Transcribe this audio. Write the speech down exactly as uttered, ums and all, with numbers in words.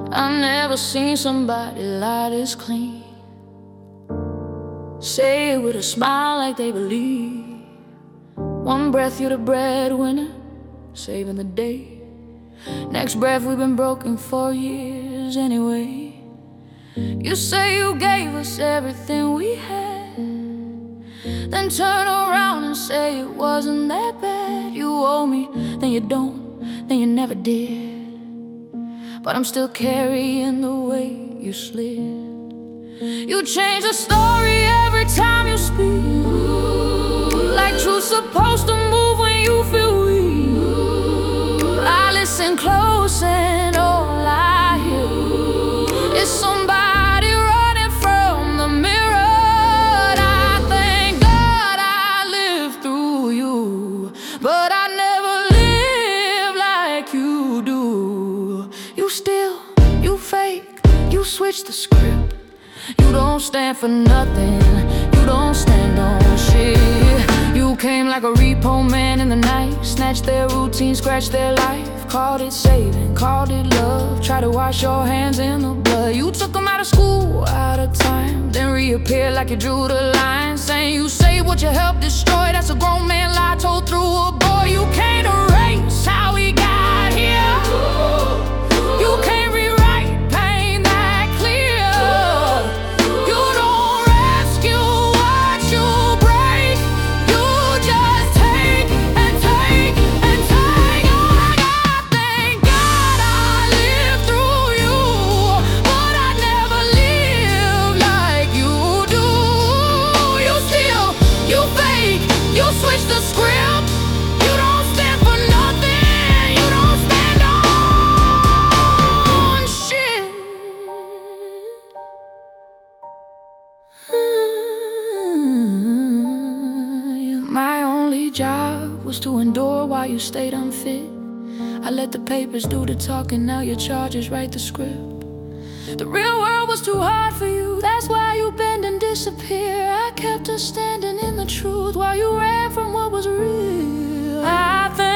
I've never seen somebody lie this clean. Say it with a smile like they believe. One breath you're the breadwinner, saving the day. Next breath we've been broken for years anyway. You say you gave us everything we had, then turn around and say it wasn't that bad. You owe me, then you don't, then you never did. But I'm still carrying the way you slid. You change the story every time you speak, like truth's supposed to move when you feel weak. I listen close and all I hear is somebody running from the mirror. I thank God I lived through you, but I never lived like you do. You steal, you fake, you switch the script. You don't stand for nothing, you don't stand on shit. You came like a repo man in the night, snatched their routine, scratched their life. Called it saving, called it love, tried to wash your hands in the blood. You took them out of school, out of time, then reappeared like you drew the line, saying you saved what you helped destroy. That's a grown man lie told through a boy. You can't erase how we got here. You can't rewrite pain that clear. You don't rescue what you break. You just take and take and take. Oh my God, thank God I lived through you, but I never lived like you do. You steal, you fake, you switch the script. You don't stand for nothing, you don't stand on shit. My only job was to endure while you stayed unfit. I let the papers do the talking, now your charges write the script. The real world was too hard for you, that's why you bend and disappear. I kept us standing in the truth while you ran from what was real. I